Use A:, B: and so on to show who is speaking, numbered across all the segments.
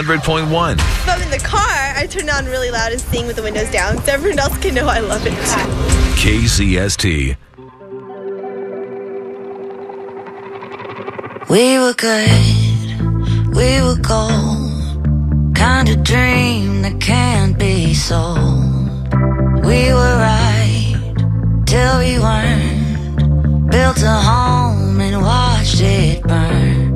A: 100.1.
B: If I'm in the car, I turn it on really loud and sing with the windows down so everyone else can know I love it.
A: KZST.
C: We were good, we were gold, kind of dream that can't be sold. We were right till we weren't, built a home and watched it burn.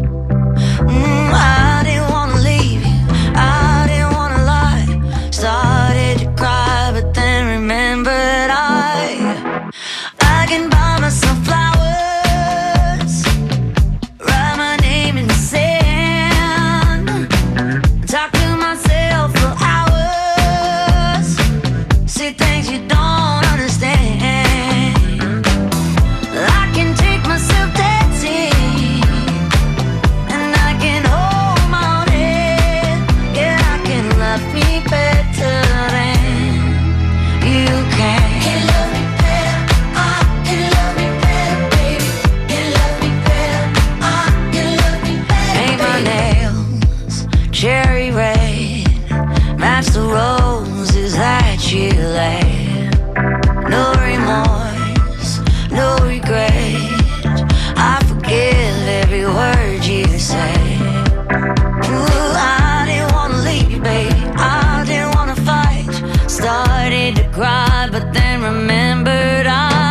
C: I didn't want to leave you, I didn't want to lie. Started to cry but then remembered I can buy myself flowers, write my name in the sand, talk to myself for hours, see things you don't understand. I can take myself dancing, and I can hold my own head. Yeah, I can love me better than you can. Can love me better, I can love me better, baby. Can love me better, I can love me better. Paint my nails cherry red, match the roses that you laid. No remorse, no regret, I forgive every word you say. Ooh, I didn't wanna leave, babe, I didn't wanna fight. Started to cry, but then remembered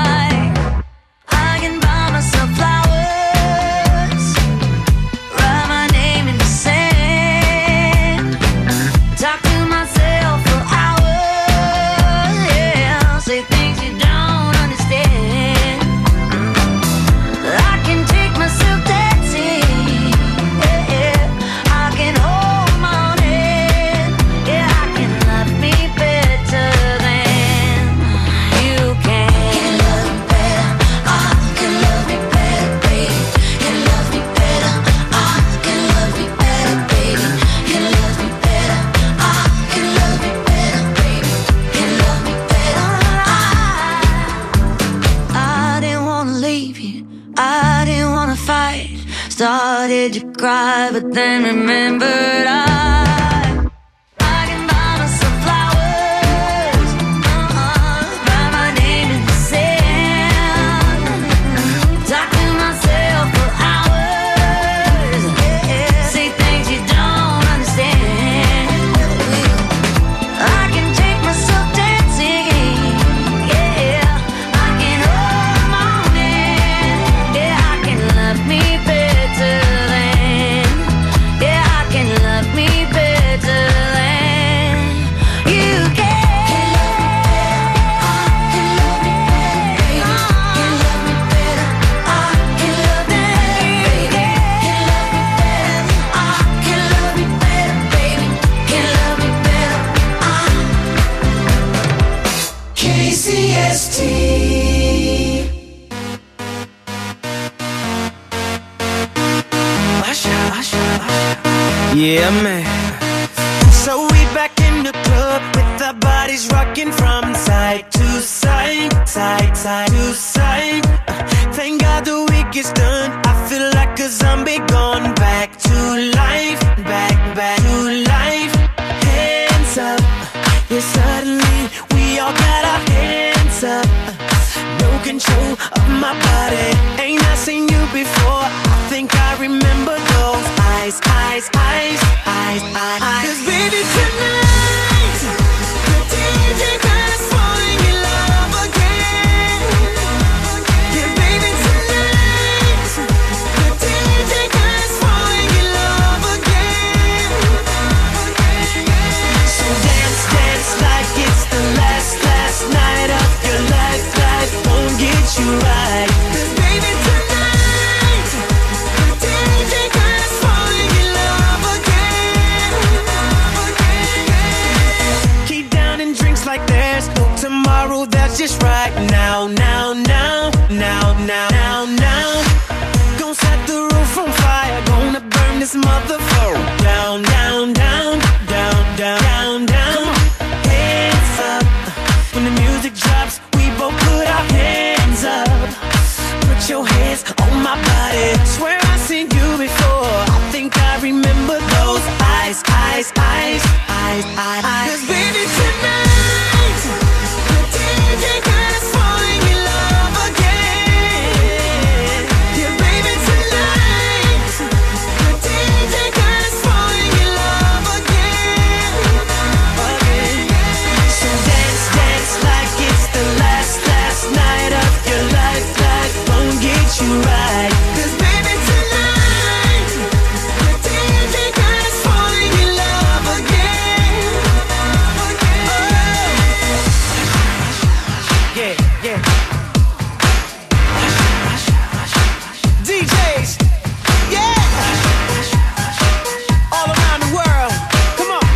C: I can buy myself flowers, write my name in the sand, talk to myself for hours, yeah, say things you don't understand. I can take myself dancing, yeah, I can hold my own head, yeah, I can love me better than you can. Can love me better, I can love me better, baby. Can love me better, I can love me better, baby. Can love me better, I can love me better, baby. Can love me better, I didn't wanna leave you, I didn't wanna fight. Started to cry, but then remembered I can buy myself flowers, write my name in the sand, talk to myself for hours, say things you don't understand. I can take myself dancing, yeah, I can hold my own hand, yeah, I can love me better than, yeah, I can love me better than you can. Can love me better, can love me better, I can love me better, I can love me better, baby. Can love me better, KCST.
D: Yeah, man. So we back in the club with our bodies rocking from side to side, side to side. Thank God the week is done. I feel like a zombie gone back to life, back to life. Hands up, yeah, suddenly we all got our hands up. No control of my body. Ain't I seen you before? I think I remember those eyes. 'Cause baby tonight, the DJ is falling in love again. Yeah, baby tonight, the DJ is falling in love again. So dance like it's the last night of your life. Life won't get you right. 'Cause baby tonight, the DJ is falling in love again. Keep downing drinks like there's no tomorrow. That's just right now. Gonna set the roof on fire. Gonna burn this motherfucker down. Come on, hands up. When the music drops, we both put our hands up. Put your hands on my body. Swear I've seen you before. I think I remember those eyes. eyes. 'Cause baby tonight, the DJ got us falling in love again. Yeah, baby tonight, the DJ got us falling in love again. So dance, dance like it's the last night of your life. Life won't get you right. 'Cause baby tonight, the DJ got us falling in love again. Yeah, yeah. DJs, yeah. All around the world, come on.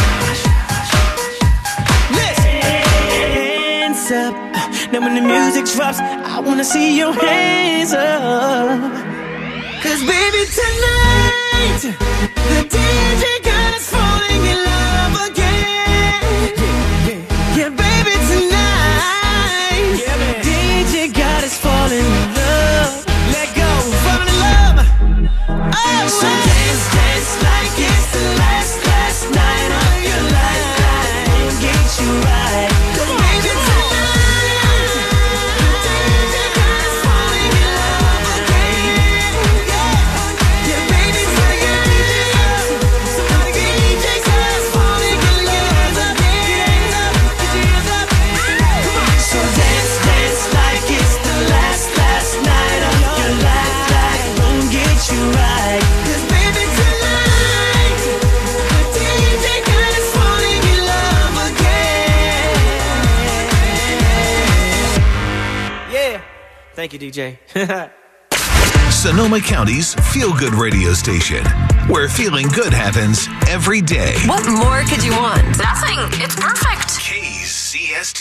D: Listen. Hands up. Now when the music drops, I wanna see your hands up. 'Cause baby tonight, the DJ got us falling in love again. Yeah, baby tonight, DJ got us falling in love. Let go, falling in love. Oh, so dance, dance like it's the last night of your life. Life get you right. 'Cause baby tonight, the DJ got us falling in love again. Yeah, baby tonight, somebody get DJ got us falling in love again. Come on. So dance, dance like it's the last night of your life. Life won't get you right. 'Cause baby tonight, the DJ got us falling in love again. Yeah. Thank you, DJ.
A: Sonoma County's feel-good radio station, where feeling good happens every day.
E: What more could you want? Nothing. It's perfect.
A: KCST.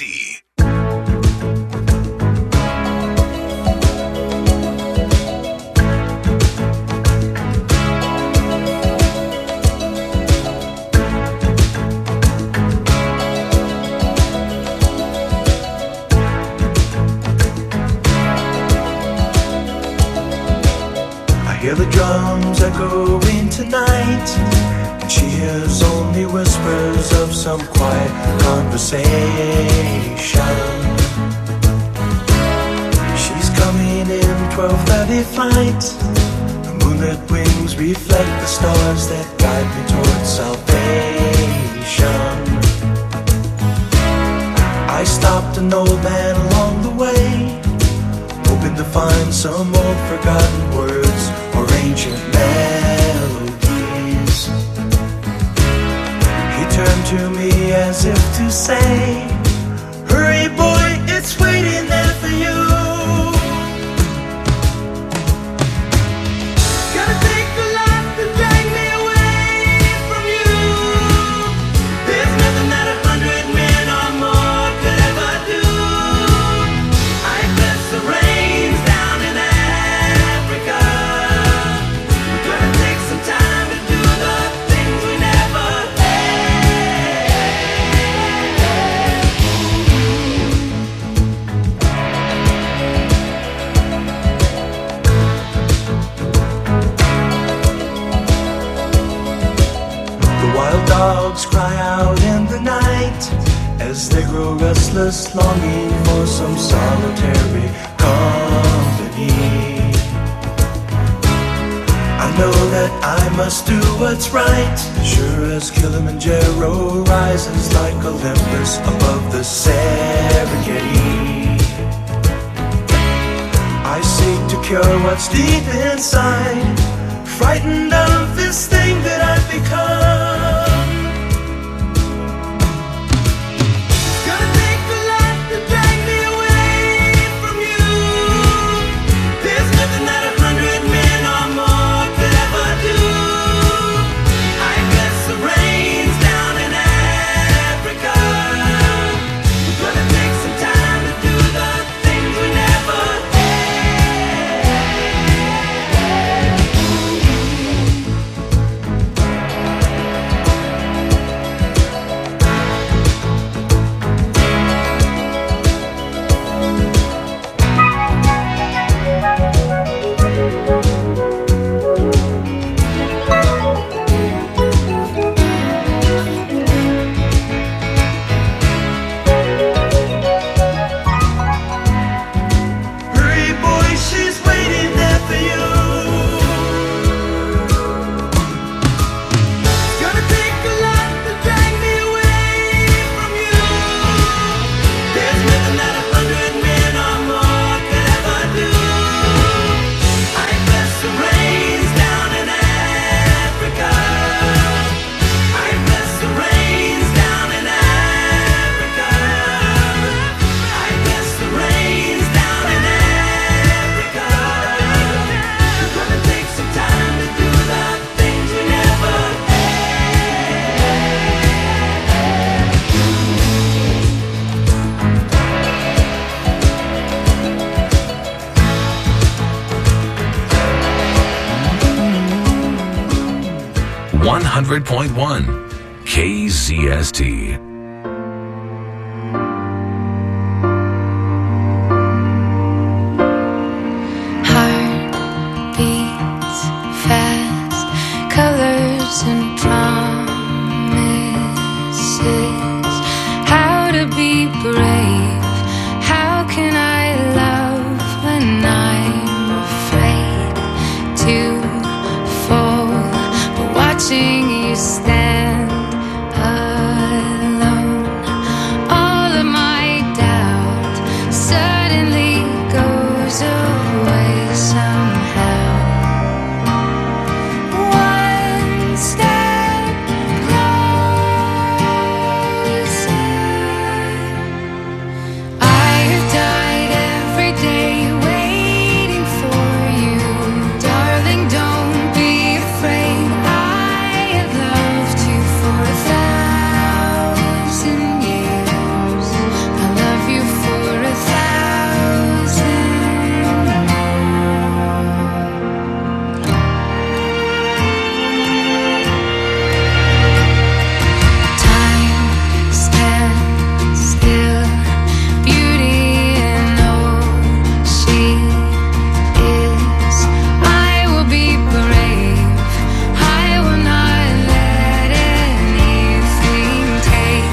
F: I hear the drums echoing tonight, and she hears only whispers of some quiet conversation. She's coming in 12:30 flight. The moonlit wings reflect the stars that guide me towards salvation. I stopped an old man along the way, hoping to find some old forgotten words or ancient melodies. He turned to me as if to say, hurry boy, it's waiting there for you. Gotta take a lot to drag me away from you. There's nothing that 100 men or more could ever do. I bless the rains down in Africa. We're gonna take some time to do the things we never had. The wild dogs cry out in the night as they grow restless, longing for some solitary company. I know that I must do what's right, sure as Kilimanjaro rises like Olympus above the Serengeti. I seek to cure what's deep inside, frightened of this thing that I've become. Gonna take a lot to drag me away from you. There's nothing that 100 men or more could ever do. I bless the rains down in Africa. We're gonna take some time to do the things we never had.
A: 100.1 KZST.
C: Heart beats fast, colors and promises. How to be brave? How can I love when I'm afraid to fall? But watching you stand alone, all of my doubt suddenly goes away somehow. One step closer. I have died every day waiting for you, darling. Don't be afraid. I have loved you for 1,000 years. I love you for 1,000 more. Time stands still, beauty and all she is. I will be brave. I will not let anything take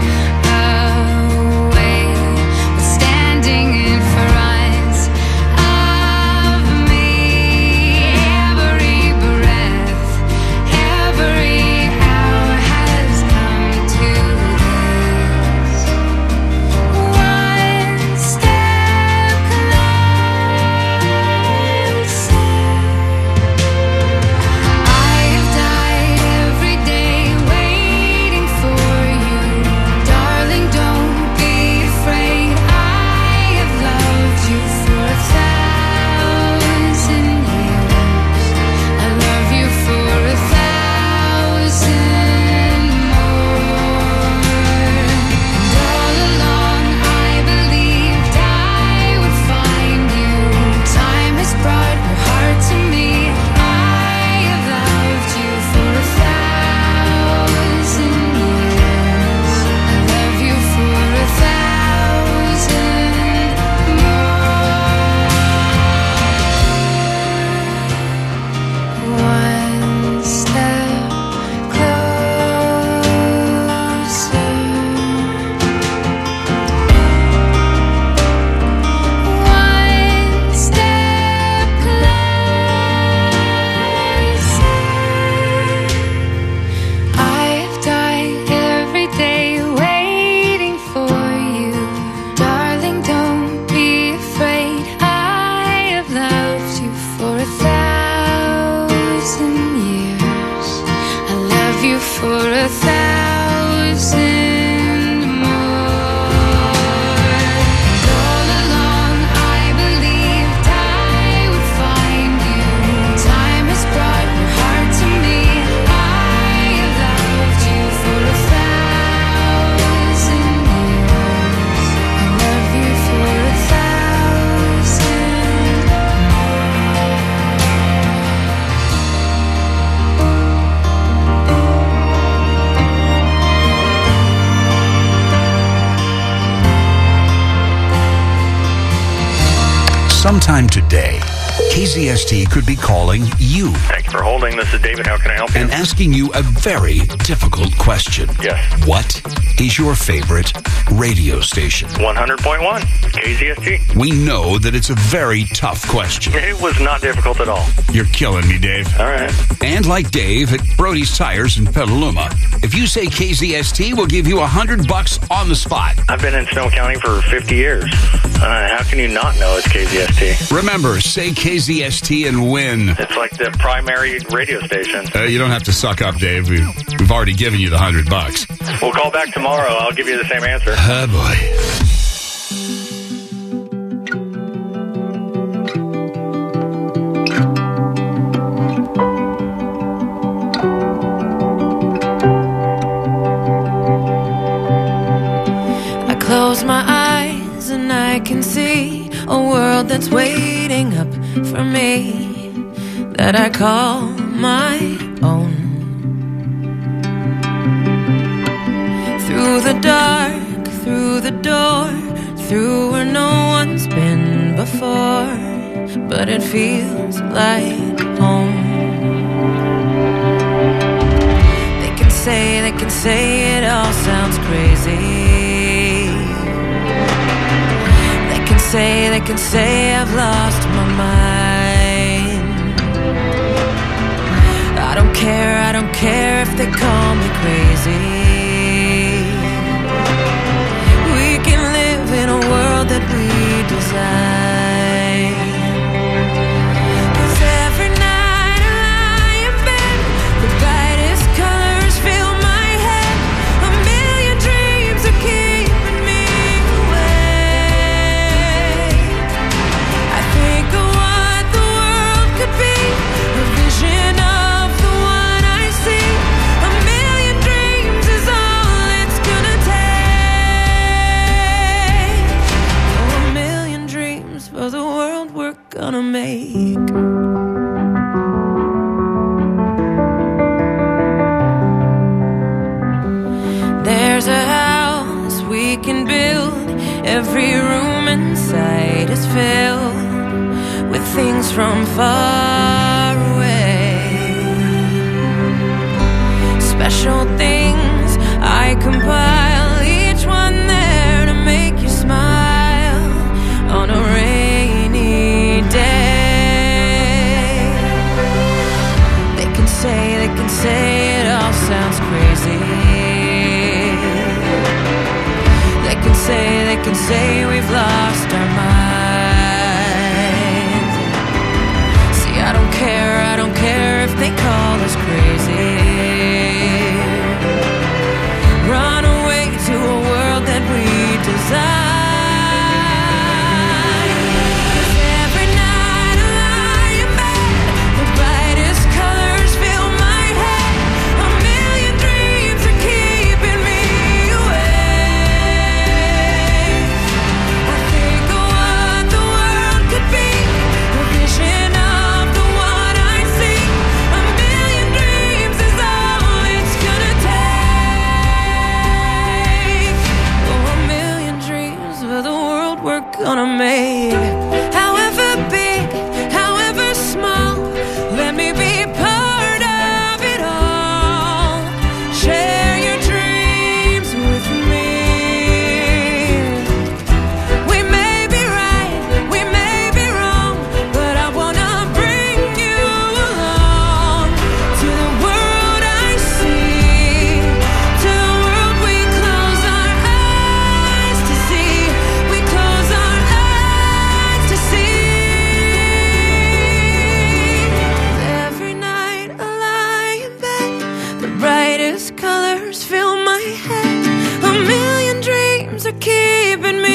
C: away what's standing in front of me. Every breath, every hour has come to this. One step closer. I have died every day waiting for you, darling. Don't be afraid. I have loved you for 1,000 years. I love you for 1,000 more. And all along I believed I would find you. Time has brought your heart to me. I have loved you for 1,000 years. I love you for 1,000 more. One step closer. One step closer. I have died every day waiting for you, darling. Don't be afraid. I have loved you for 1,000 years. I love you for 1,000 more. And all along I believed I would find you. Time has brought your heart to me. I have loved you for 1,000 years. I love you for 1,000
A: Sometime today, KZST could be calling you
G: Thank you for holding. This is David. How can I help you?
A: and asking you a very difficult question.
G: Yes.
A: What is your favorite radio station?
G: 100.1 KZST.
A: We know that it's a very tough question.
G: It was not difficult at all.
A: You're killing me, Dave.
G: All right.
A: And like Dave at Brody's Tires in Petaluma, if you say KZST, we'll give you $100 on the spot.
G: I've been in Snow County for 50 years. How can you not know it's KZST?
A: Remember, say KZST and win.
G: It's like the primary radio station.
A: You don't have to suck up, Dave. We've already given you the $100.
G: We'll call back tomorrow. I'll give you the same answer.
A: Oh, boy.
C: I close my eyes and I can see a world that's waiting up for me, that I call my own. the dark, through the door, through where no one's been before, but it feels like home. They can say it all sounds crazy. They can say I've lost my mind. I don't care if they call me crazy. We can live in a world that we design. 'Cause every night I lie in bed, the brightest colors fill my head. A million dreams are keeping me awake. I think of what the world could be, a vision of the one I see. A million dreams is all it's gonna take. Oh, a million dreams for the world we're gonna make. There's a house we can build. Every room inside is filled with things from far away. Special things I compile, each one there to make you smile on a rainy day. They can say it all sounds crazy. They can say we've lost our minds. See, I don't care if they call us crazy. Run away to a world that we design. 'Cause every night I lie in bed, the brightest colors fill my head. A million dreams are keeping me awake. I think of what the world could be, a vision of the one I see. A million dreams is all it's gonna take. Oh, a million dreams for the world we're gonna make. However big, however small, let me be part of it all. Share your dreams with me. We may be right, we may be wrong, but I wanna bring you along to the world I see, to the world we close our eyes to see. We close our eyes to see. Every night I lie in bed, the brightest colors fill my head. A million dreams are keeping me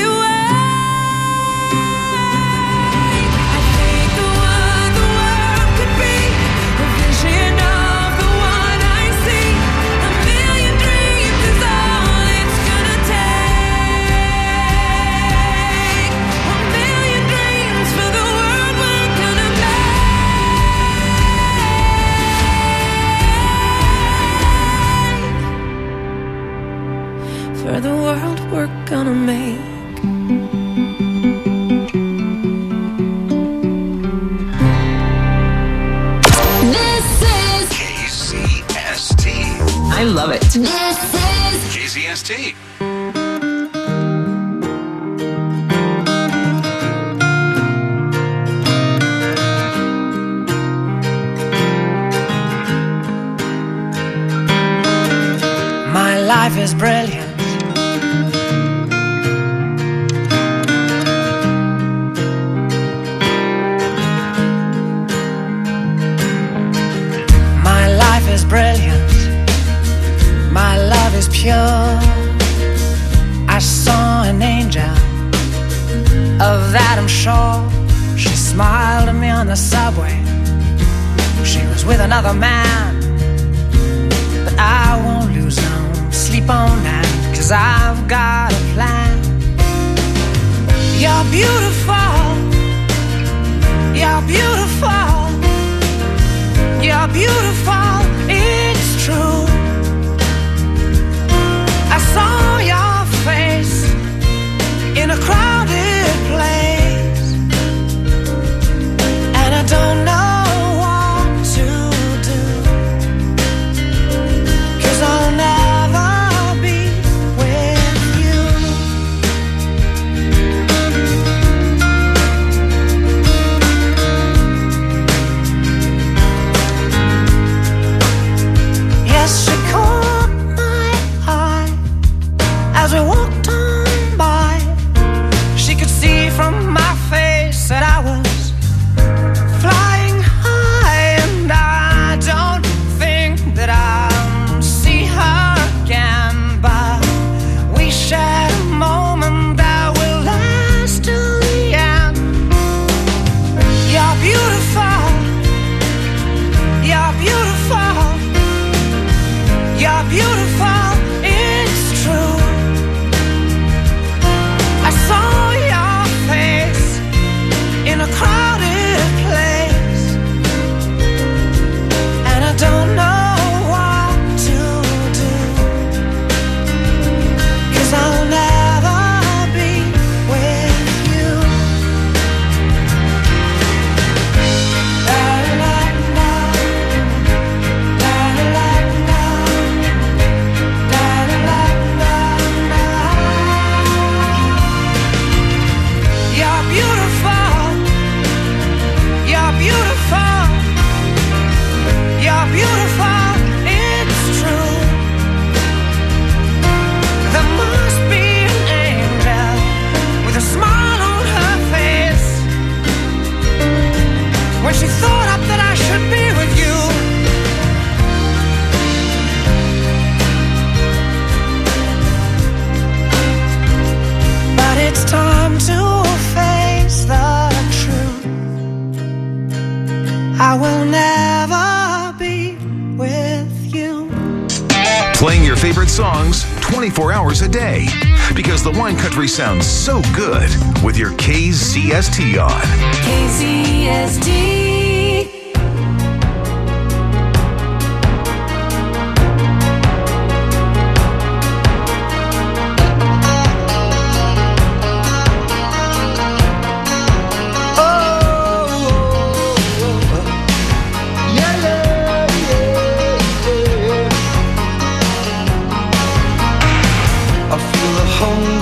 C: awake. I think of what the world could be, a vision of the one I see. A million dreams is all it's gonna take. A million dreams for the world we're gonna make. For the world we're gonna make.
E: This is
A: KZST.
H: I love it.
E: this is
A: KZST.
D: My life is brilliant. My life is brilliant. My love is pure. I saw an angel, of that I'm sure. She smiled at me on the subway. She was with another man, but I won't lose no sleep on that, 'cause I've got a plan. You're beautiful. You're beautiful. You're beautiful. It's true. I saw to face the truth. I will never be with you.
H: Playing your favorite songs 24 hours a day. Because the wine country sounds so good with your KZST on.
C: KZST.
D: I feel the home